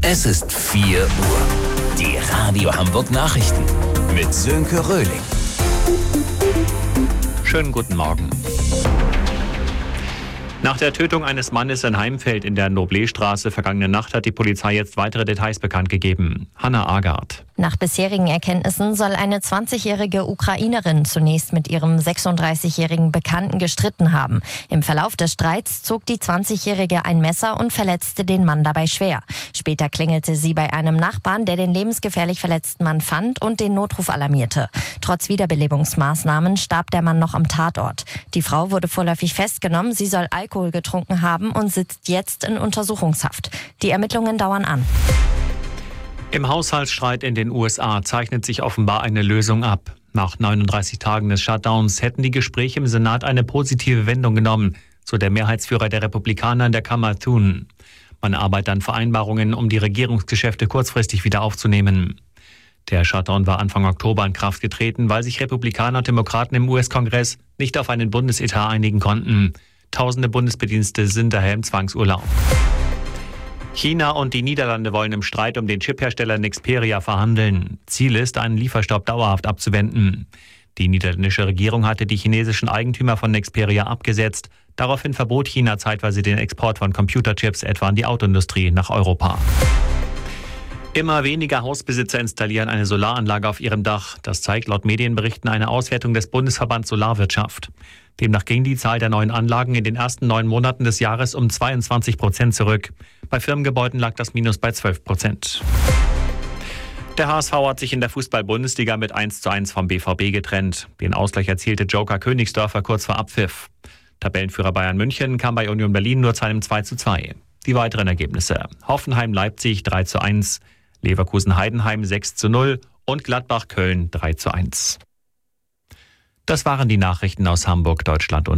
Es ist 4 Uhr. Die Radio Hamburg Nachrichten mit Sönke Röhling. Schönen guten Morgen. Nach der Tötung eines Mannes in Heimfeld in der Noblestraße vergangene Nacht hat die Polizei jetzt weitere Details bekannt gegeben. Hanna Agard. Nach bisherigen Erkenntnissen soll eine 20-jährige Ukrainerin zunächst mit ihrem 36-jährigen Bekannten gestritten haben. Im Verlauf des Streits zog die 20-jährige ein Messer und verletzte den Mann dabei schwer. Später klingelte sie bei einem Nachbarn, der den lebensgefährlich verletzten Mann fand und den Notruf alarmierte. Trotz Wiederbelebungsmaßnahmen starb der Mann noch am Tatort. Die Frau wurde vorläufig festgenommen. Sie soll Alkohol getrunken haben und sitzt jetzt in Untersuchungshaft. Die Ermittlungen dauern an. Im Haushaltsstreit in den USA zeichnet sich offenbar eine Lösung ab. Nach 39 Tagen des Shutdowns hätten die Gespräche im Senat eine positive Wendung genommen, so der Mehrheitsführer der Republikaner in der Kammer Thune. Man arbeitet an Vereinbarungen, um die Regierungsgeschäfte kurzfristig wieder aufzunehmen. Der Shutdown war Anfang Oktober in Kraft getreten, weil sich Republikaner und Demokraten im US-Kongress nicht auf einen Bundesetat einigen konnten. Tausende Bundesbedienstete sind daher im Zwangsurlaub. China und die Niederlande wollen im Streit um den Chiphersteller Nexperia verhandeln. Ziel ist, einen Lieferstopp dauerhaft abzuwenden. Die niederländische Regierung hatte die chinesischen Eigentümer von Nexperia abgesetzt. Daraufhin verbot China zeitweise den Export von Computerchips etwa an die Autoindustrie nach Europa. Immer weniger Hausbesitzer installieren eine Solaranlage auf ihrem Dach. Das zeigt laut Medienberichten eine Auswertung des Bundesverbands Solarwirtschaft. Demnach ging die Zahl der neuen Anlagen in den ersten 9 Monaten des Jahres um 22% zurück. Bei Firmengebäuden lag das Minus bei 12%. Der HSV hat sich in der Fußball-Bundesliga mit 1:1 vom BVB getrennt. Den Ausgleich erzielte Joker Königsdörfer kurz vor Abpfiff. Tabellenführer Bayern München kam bei Union Berlin nur zu einem 2:2. Die weiteren Ergebnisse: Hoffenheim-Leipzig 3:1, Leverkusen-Heidenheim 6:0 und Gladbach-Köln 3:1. Das waren die Nachrichten aus Hamburg, Deutschland und